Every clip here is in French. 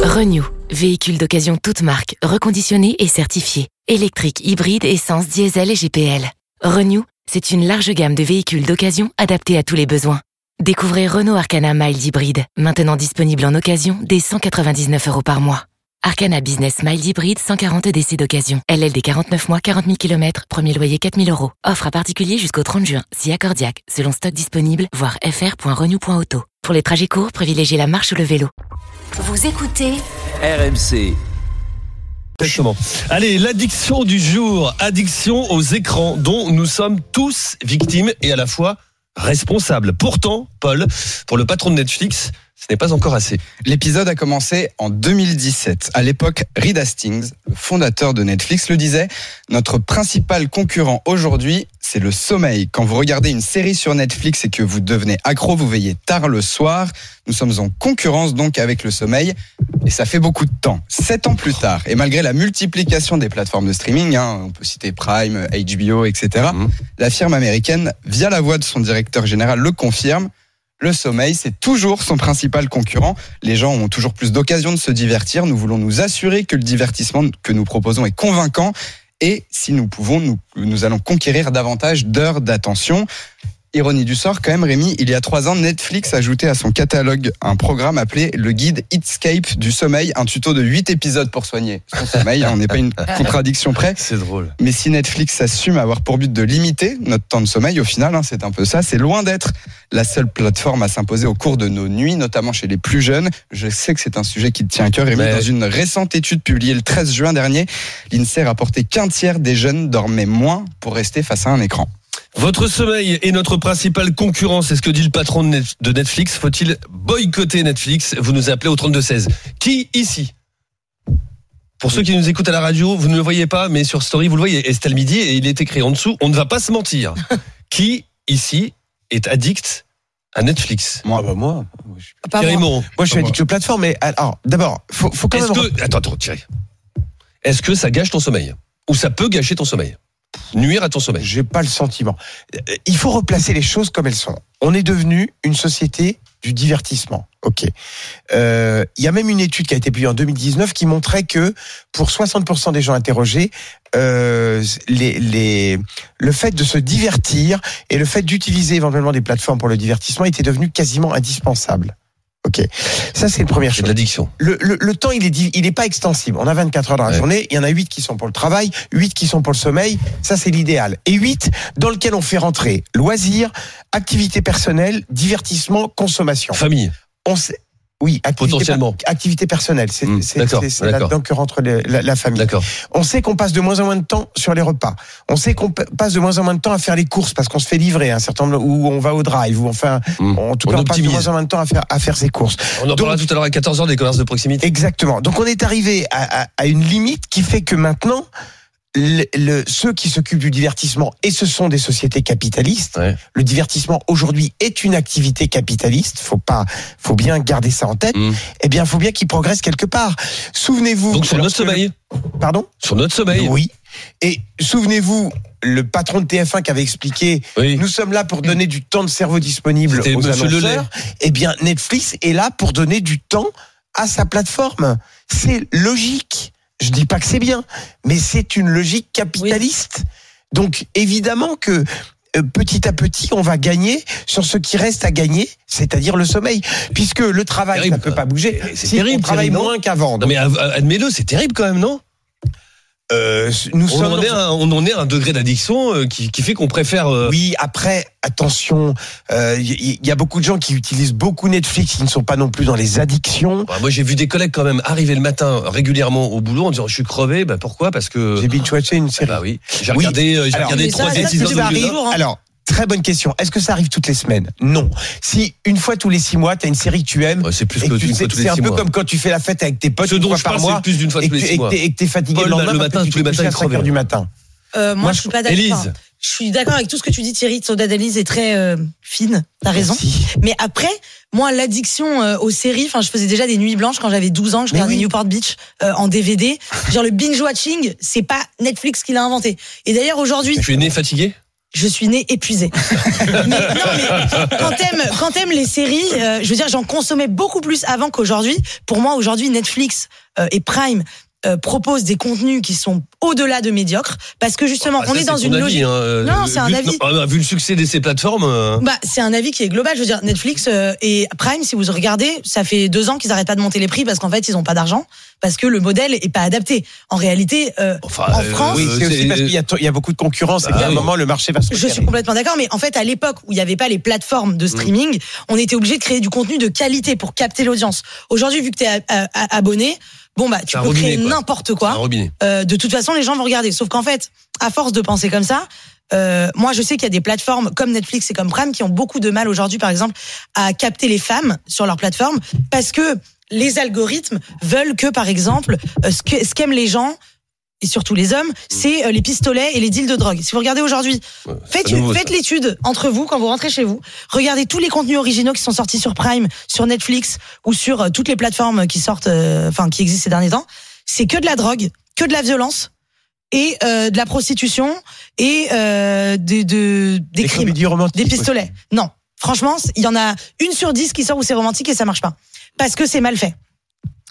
Renew, véhicule d'occasion toute marque, reconditionné et certifié. Électrique, hybride, essence, diesel et GPL. Renew, c'est une large gamme de véhicules d'occasion adaptés à tous les besoins. Découvrez Renault Arcana Mild Hybride, maintenant disponible en occasion dès 199 € par mois. Arcana Business Mild Hybride 140 DC d'occasion. LLD 49 mois, 40 000 km, premier loyer 4 000 €. Offre à particulier jusqu'au 30 juin, si accordiaque, selon stock disponible, voir fr.renew.auto. Pour les trajets courts, privilégiez la marche ou le vélo. Vous écoutez RMC. Exactement. Allez, l'addiction du jour. Addiction aux écrans dont nous sommes tous victimes et à la fois responsables. Pourtant, Paul, pour le patron de Netflix, ce n'est pas encore assez. L'épisode a commencé en 2017. À l'époque, Reed Hastings, le fondateur de Netflix, le disait « Notre principal concurrent aujourd'hui, c'est le sommeil. Quand vous regardez une série sur Netflix et que vous devenez accro, vous veillez tard le soir. Nous sommes en concurrence donc avec le sommeil. Et ça fait beaucoup de temps. 7 ans plus tard, et malgré la multiplication des plateformes de streaming, on peut citer Prime, HBO, etc., la firme américaine, via la voix de son directeur général, le confirme. Le sommeil, c'est toujours son principal concurrent. Les gens ont toujours plus d'occasions de se divertir. Nous voulons nous assurer que le divertissement que nous proposons est convaincant. Et si nous pouvons, nous allons conquérir davantage d'heures d'attention. Ironie du sort, quand même, Rémi, il y a 3 ans, Netflix ajoutait à son catalogue un programme appelé le guide Heatscape du sommeil, un tuto de 8 épisodes pour soigner son sommeil. On n'est pas une contradiction près. C'est drôle. Mais si Netflix s'assume à avoir pour but de limiter notre temps de sommeil, au final, c'est un peu ça. C'est loin d'être la seule plateforme à s'imposer au cours de nos nuits, notamment chez les plus jeunes. Je sais que c'est un sujet qui te tient à cœur, Rémi. Dans une récente étude publiée le 13 juin dernier, l'INSEE rapportait qu'un tiers des jeunes dormaient moins pour rester face à un écran. Votre sommeil est notre principale concurrence, c'est ce que dit le patron de Netflix. Faut-il boycotter Netflix? Vous nous appelez au 32-16. Qui ici? Pour ceux qui nous écoutent à la radio, vous ne le voyez pas, mais sur Story, vous le voyez. Estelle Midi, et il est écrit en dessous, on ne va pas se mentir. Qui ici est addict à Netflix? Moi. Thierry Moreau. Moi, je suis addict aux plateformes, mais alors, d'abord, faut quand même... Attends, Thierry. Est-ce que ça gâche ton sommeil? Ou ça peut gâcher ton sommeil? Nuire à ton sommeil? J'ai pas le sentiment. Il faut replacer les choses comme elles sont. On est devenu une société du divertissement. Ok. Il y a même une étude qui a été publiée en 2019 qui montrait que pour 60% des gens interrogés, le fait de se divertir et le fait d'utiliser éventuellement des plateformes pour le divertissement était devenu quasiment indispensable. Ok. Ça, c'est une première chose. C'est de l'addiction. Le temps, il est pas extensible. On a 24 heures dans la journée. Il y en a 8 qui sont pour le travail, 8 qui sont pour le sommeil. Ça, c'est l'idéal. Et 8 dans lequel on fait rentrer loisirs, activités personnelles, divertissement, consommation. Famille. Oui, potentiellement. Activité personnelle, c'est là-dedans que rentre la famille. D'accord. On sait qu'on passe de moins en moins de temps sur les repas. On sait qu'on passe de moins en moins de temps à faire les courses parce qu'on se fait livrer un certain nombre, ou on va au drive, ou enfin, en tout cas, on passe de moins en moins de temps à faire ses courses. On en parlera tout à l'heure à 14h des commerces de proximité. Exactement. Donc on est arrivé à une limite qui fait que maintenant, ceux qui s'occupent du divertissement, et ce sont des sociétés capitalistes, le divertissement aujourd'hui est une activité capitaliste, faut bien garder ça en tête, eh bien, faut bien qu'ils progressent quelque part. Souvenez-vous. Donc sur notre sommeil. Pardon? Sur notre sommeil. Oui. Et souvenez-vous, le patron de TF1 qui avait expliqué, nous sommes là pour donner du temps de cerveau disponible aux annonceurs. Eh bien, Netflix est là pour donner du temps à sa plateforme. C'est logique. Je dis pas que c'est bien, mais c'est une logique capitaliste. Oui. Donc, évidemment que petit à petit, on va gagner sur ce qui reste à gagner, c'est-à-dire le sommeil. Puisque le travail, ça ne peut pas bouger. C'est terrible, on travaille moins qu'avant. Non, mais admets-le, c'est terrible quand même, non? On en est à un degré d'addiction qui fait qu'on préfère... Oui, après, attention, il y a beaucoup de gens qui utilisent beaucoup Netflix, qui ne sont pas non plus dans les addictions. Moi, j'ai vu des collègues quand même arriver le matin régulièrement au boulot en disant je suis crevé. Pourquoi? Parce que... J'ai binge-watché une série. Oui. J'ai regardé 3 épisodes. Alors, très bonne question. Est-ce que ça arrive toutes les semaines? Non. Si une fois tous les 6 mois, t'as une série que tu aimes, c'est plus que une fois tous les 6 mois. C'est un peu comme quand tu fais la fête avec tes potes une fois par mois. Plus d'une fois tous les 6 mois. Et que t'es fatigué le lendemain, matin, tous les matins, à 5h du matin. Moi, je suis pas d'accord. Élise. Je suis d'accord avec tout ce que tu dis, Thierry. Ton analyse est très fine. T'as raison. Merci. Mais après, moi, l'addiction aux séries, je faisais déjà des nuits blanches quand j'avais 12 ans. Je regardais Newport Beach en DVD. Genre le binge-watching, c'est pas Netflix qui l'a inventé. Et d'ailleurs, aujourd'hui... Tu es né fatigué? je suis née épuisée. mais quand t'aimes les séries, je veux dire, j'en consommais beaucoup plus avant qu'aujourd'hui. Pour moi, aujourd'hui, Netflix et Prime proposent des contenus qui sont au-delà de médiocres, parce que justement, on est dans une logique. Non, c'est un avis. Vu le succès de ces plateformes. C'est un avis qui est global. Je veux dire, Netflix et Prime, si vous regardez, ça fait 2 ans qu'ils arrêtent pas de monter les prix parce qu'en fait, ils ont pas d'argent, parce que le modèle est pas adapté. En réalité, en France, oui, c'est aussi parce qu'il y a beaucoup de concurrence et qu'à un moment le marché va se resserrer. Je suis complètement d'accord, mais en fait, à l'époque où il y avait pas les plateformes de streaming, on était obligé de créer du contenu de qualité pour capter l'audience. Aujourd'hui, vu que t'es abonné, tu peux créer n'importe quoi. De toute façon, les gens vont regarder. Sauf qu'en fait, à force de penser comme ça, moi, je sais qu'il y a des plateformes comme Netflix et comme Prime qui ont beaucoup de mal aujourd'hui, par exemple, à capter les femmes sur leur plateforme, parce que les algorithmes veulent que, par exemple, ce qu'aiment les gens, et surtout les hommes, c'est les pistolets et les deals de drogue. Si vous regardez aujourd'hui, faites l'étude entre vous quand vous rentrez chez vous. Regardez tous les contenus originaux qui sont sortis sur Prime, sur Netflix ou sur toutes les plateformes qui sortent, qui existent ces derniers temps. C'est que de la drogue, que de la violence et de la prostitution et des crimes, des pistolets. Aussi. Non, franchement, il y en a 1 sur 10 qui sort où c'est romantique et ça marche pas parce que c'est mal fait. Pourquoi ?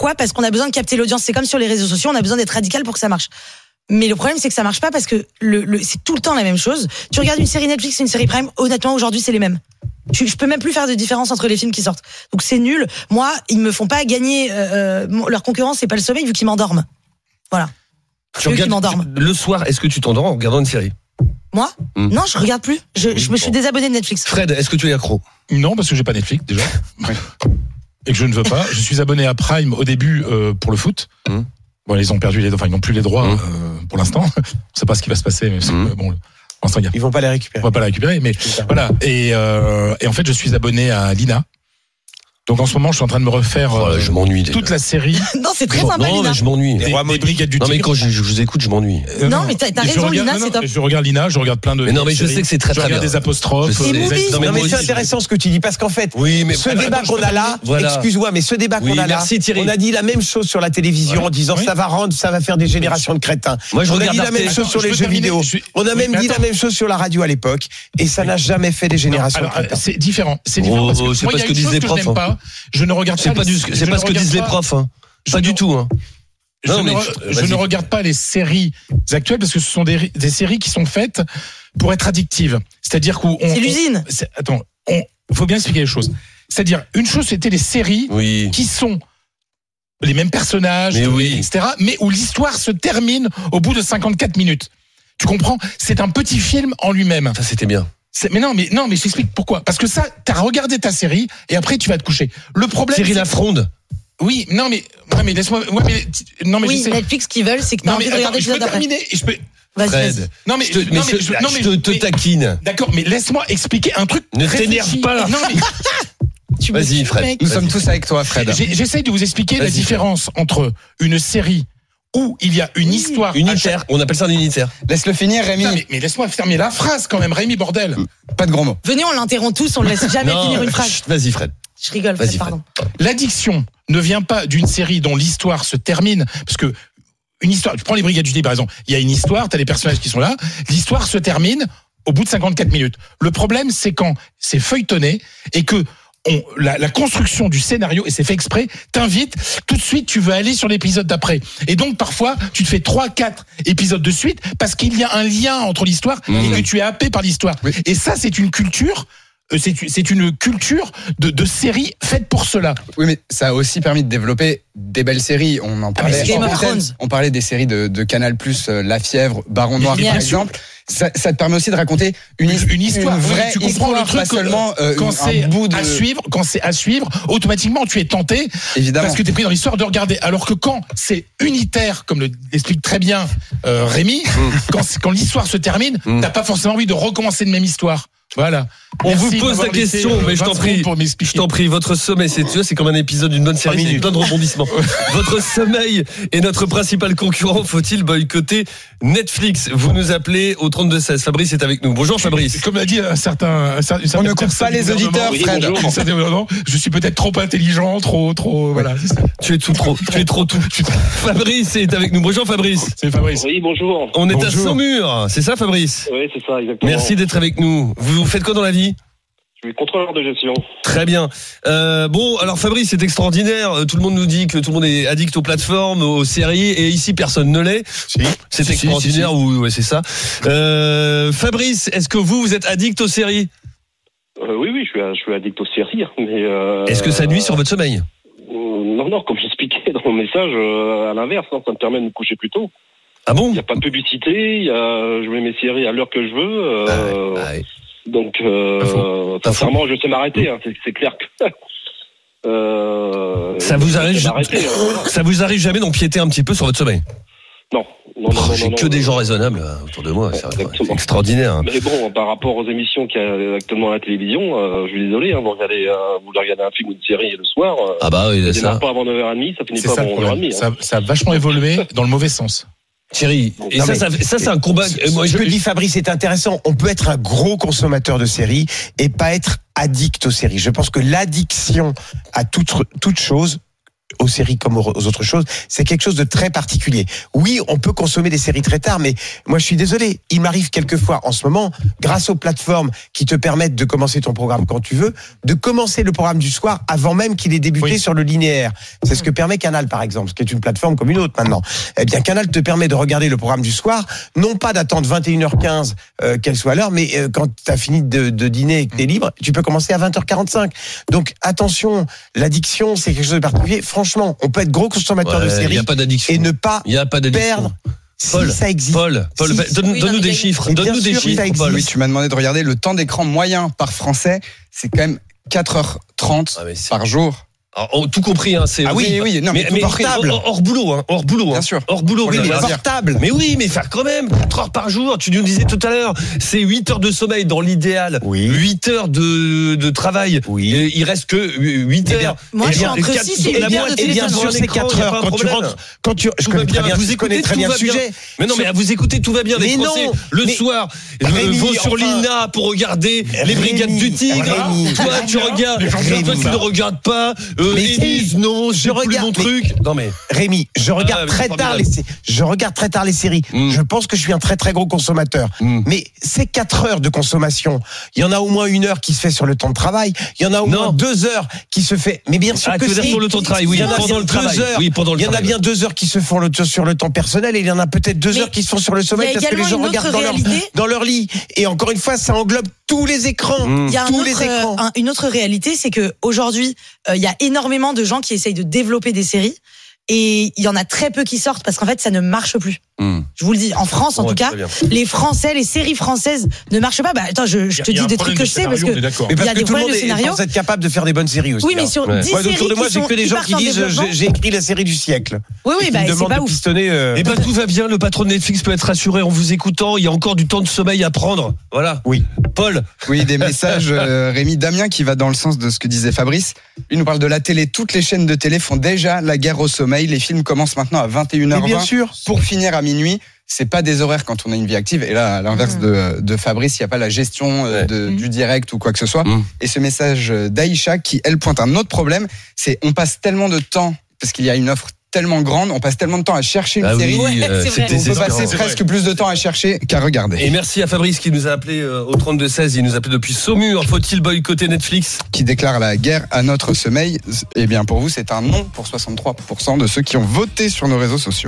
Parce qu'on a besoin de capter l'audience. C'est comme sur les réseaux sociaux, on a besoin d'être radical pour que ça marche. Mais le problème, c'est que ça marche pas parce que c'est tout le temps la même chose. Tu regardes une série Netflix et une série Prime, honnêtement, aujourd'hui, c'est les mêmes. Je peux même plus faire de différence entre les films qui sortent. Donc c'est nul. Moi, ils me font pas gagner. Leur concurrence, c'est pas le sommeil vu qu'ils m'endorment. Voilà. Tu regardes le soir, est-ce que tu t'endors en regardant une série ? Moi ? Non, je regarde plus. Je me suis désabonné de Netflix. Fred, est-ce que tu es accro ? Non, parce que j'ai pas Netflix déjà. Et que je ne veux pas. Je suis abonné à Prime au début pour le foot. Bon, ils ont perdu ils n'ont plus les droits pour l'instant. On ne sait pas ce qui va se passer, mais bon. Pour l'instant, ils vont pas les récupérer. On va pas les récupérer, mais voilà. Et en fait, je suis abonné à Lina. Donc en ce moment, je suis en train de me refaire je m'ennuie toute la série. Non, c'est très sympa, non, Lina. mais je m'ennuie. Des brigades du Tigre. Non, mais quand je vous écoute, je m'ennuie. Non, mais t'as raison, Lina, c'est top. Je regarde Lina, je regarde plein de. Mais non, mais je sais que c'est très bien. Je regarde des apostrophes. Non, mais c'est intéressant ce que tu dis, parce qu'en fait, ce débat qu'on a là, excuse-moi, mais ce débat qu'on a là, on a dit la même chose sur la télévision en disant ça va faire des générations de crétins. Moi, je regarde la même chose sur les jeux vidéo. On a même dit la même chose sur la radio à l'époque, et ça n'a jamais fait des générations de crétins. C'est différent. C'est différent parce que moi, il y a une chose que je n'aime pas. Je ne regarde c'est pas ce que disent les profs. Pas du tout. Je ne regarde pas les séries actuelles parce que ce sont des séries qui sont faites pour être addictives. C'est-à-dire c'est l'usine. Faut bien expliquer les choses. C'est-à-dire, une chose, c'était les séries qui sont les mêmes personnages, etc., mais où l'histoire se termine au bout de 54 minutes. Tu comprends ? C'est un petit film en lui-même. Ça, c'était bien. Mais je t'explique pourquoi. Parce que ça, t'as regardé ta série et après tu vas te coucher. Le problème. Série La Fronde. Oui, mais laisse-moi. Netflix qui veulent, c'est que t'as envie de regarder l'épisode d'après. Fred. Non, mais je te taquine. D'accord, mais laisse-moi expliquer un truc. Ne t'énerve pas. Non, mais. Vas-y, Fred. Nous sommes tous avec toi, Fred. J'essaye de vous expliquer la différence entre une série où il y a une histoire unitaire, on appelle ça un unitaire. Laisse-le finir, Rémi. Mais laisse-moi fermer la phrase quand même, Rémi, bordel. Pas de gros mots. Venez, on l'interrompt tous, on ne laisse jamais finir une phrase. Vas-y, Fred. Je rigole, Fred, pardon. L'addiction ne vient pas d'une série dont l'histoire se termine, parce que une histoire, tu prends les Brigades du Tigre par exemple, il y a une histoire, t'as les personnages qui sont là, l'histoire se termine au bout de 54 minutes. Le problème, c'est quand c'est feuilletonné et que la construction du scénario, et c'est fait exprès, t'invite, tout de suite tu veux aller sur l'épisode d'après. Et donc parfois, tu te fais 3-4 épisodes de suite parce qu'il y a un lien entre l'histoire et que tu es happé par l'histoire. Oui. Et ça, c'est une culture. C'est une culture de séries faite pour cela. Oui, mais ça a aussi permis de développer des belles séries. On en parlait. On parlait des séries de Canal+, La Fièvre, Baron Noir, par exemple. Ça te permet aussi de raconter une histoire, une vraie tu comprends histoire, le truc pas seulement quand c'est à suivre, automatiquement tu es tenté, évidemment, parce que tu es pris dans l'histoire de regarder. Alors que quand c'est unitaire, comme l'explique très bien Rémi, quand l'histoire se termine, t'as pas forcément envie de recommencer une même histoire. Voilà. On Merci vous pose la question, mais je t'en prie, votre sommeil, c'est comme un épisode d'une bonne série, c'est plein de rebondissements. Votre sommeil est notre principal concurrent, faut-il boycotter Netflix? Vous nous appelez au 32-16. Fabrice est avec nous. Bonjour Fabrice. Comme l'a dit une certaine on ne coupe pas les auditeurs, Fred. Je suis peut-être trop intelligent, trop, voilà. C'est ça. Tu es trop tout. Fabrice est avec nous. Bonjour Fabrice. C'est Fabrice. Oui, bonjour. On est à Saumur, c'est ça Fabrice? Oui, c'est ça, exactement. Merci d'être avec nous. Vous faites quoi dans la vie? Je suis contrôleur de gestion. Très bien. Bon, alors Fabrice, c'est extraordinaire. Tout le monde nous dit que tout le monde est addict aux plateformes, aux séries, et ici personne ne l'est. C'est extraordinaire. Ouais, c'est ça. Fabrice, est-ce que vous êtes addict aux séries? Oui, je suis addict aux séries, mais. Est-ce que ça nuit sur votre sommeil? Non, comme j'expliquais dans mon message, à l'inverse, ça me permet de me coucher plus tôt. Ah bon? Il n'y a pas de publicité, je mets mes séries à l'heure que je veux. Donc, sincèrement, je sais m'arrêter. Hein, c'est clair que. Ça vous arrive jamais d'empiéter un petit peu sur votre sommeil? Non. J'ai que des gens raisonnables autour de moi. C'est extraordinaire. Mais bon, par rapport aux émissions qu'il y a actuellement à la télévision, je suis désolé. Vous regardez un film ou une série le soir. Ah bah oui, ça démarre pas avant 9h30, ça finit pas avant 11h30. Ça a vachement évolué dans le mauvais sens. Thierry, et ça c'est un combat. Ce que dit Fabrice, c'est intéressant. On peut être un gros consommateur de séries et pas être addict aux séries. Je pense que l'addiction à toute chose, aux séries comme aux autres choses, c'est quelque chose de très particulier. Oui, on peut consommer des séries très tard, mais moi je suis désolé, il m'arrive quelquefois en ce moment, grâce aux plateformes qui te permettent de commencer ton programme quand tu veux, de commencer le programme du soir avant même qu'il ait débuté sur le linéaire. C'est ce que permet Canal par exemple, qui est une plateforme comme une autre maintenant. Eh bien Canal te permet de regarder le programme du soir, non pas d'attendre 21h15 qu'elle soit à l'heure, mais quand tu as fini de dîner et que tu es libre, tu peux commencer à 20h45. Donc attention, l'addiction c'est quelque chose de particulier. Franchement, on peut être gros consommateur de séries et ne pas perdre. Paul, si ça existe. Paul, donne-nous des chiffres. Donne-nous des chiffres, Paul. Oui, tu m'as demandé de regarder le temps d'écran moyen par Français. C'est quand même 4h30 par jour. Alors, tout compris, hein, c'est. Ah oui, non, mais portable. Hors boulot, hein. Bien sûr. Hors boulot, oui, mais portable. Mais oui, mais faire quand même 4 heures par jour. Tu nous disais tout à l'heure, c'est 8 heures de sommeil dans l'idéal. Oui. 8 heures de travail. Oui. Et il reste que 8 heures. Moi, je suis entre 6 et 8 heures de bien sûr, c'est 4 heures. Je connais très bien, vous connaissez très bien le sujet. Mais non, mais à vous écouter, tout va bien. Les Français, le soir, vont sur l'INA pour regarder les Brigades du Tigre. Toi, tu regardes. Toi, tu ne regardes pas. Élise, non, je regarde mon truc. Non mais Rémi, je regarde très tard les séries. Je pense que je suis un très très gros consommateur. Mais ces 4 heures de consommation, il y en a au moins 1 heure qui se fait sur le temps de travail. Il y en a au moins 2 heures qui se fait. Mais bien sûr que c'est sur le temps de travail. Oui, pendant le travail. Oui, pendant le travail. Il y en a bien 2 heures qui se font sur le temps personnel et il y en a peut-être 2 heures qui se font sur le sommeil parce que les gens regardent dans leur lit. Et encore une fois, ça englobe tous les écrans. Il y a une autre réalité, c'est que aujourd'hui, il y a énormément de gens qui essayent de développer des séries et il y en a très peu qui sortent parce qu'en fait ça ne marche plus. Je vous le dis, en France en tout cas, les séries françaises ne marchent pas. Bah attends, je te dis des trucs que je sais parce que il y a des problèmes de scénario. Vous êtes capable de faire des bonnes séries aussi. Oui, mais sur 10 séries autour de moi, j'ai que des gens qui disent j'ai écrit la série du siècle. Oui, bah c'est pas ouf. Et bah tout va bien, le patron de Netflix peut être rassuré en vous écoutant, il y a encore du temps de sommeil à prendre. Voilà. Oui. Paul. Oui, des messages Rémi, Damien qui va dans le sens de ce que disait Fabrice. Il nous parle de la télé, toutes les chaînes de télé font déjà la guerre au sommeil, les films commencent maintenant à 21h20 bien sûr. Pour finir à minuit. C'est pas des horaires quand on a une vie active. Et là, à l'inverse de Fabrice, il n'y a pas la gestion du direct ou quoi que ce soit. Et ce message d'Aïcha qui, elle, pointe un autre problème, c'est on passe tellement de temps, parce qu'il y a une offre tellement grande, on passe tellement de temps à chercher une série. On peut passer presque plus de temps à chercher qu'à regarder. Et merci à Fabrice qui nous a appelé au 32-16. Il nous a appelé depuis Saumur. Faut-il boycotter Netflix? Qui déclare la guerre à notre sommeil. Eh bien, pour vous, c'est un non pour 63% de ceux qui ont voté sur nos réseaux sociaux.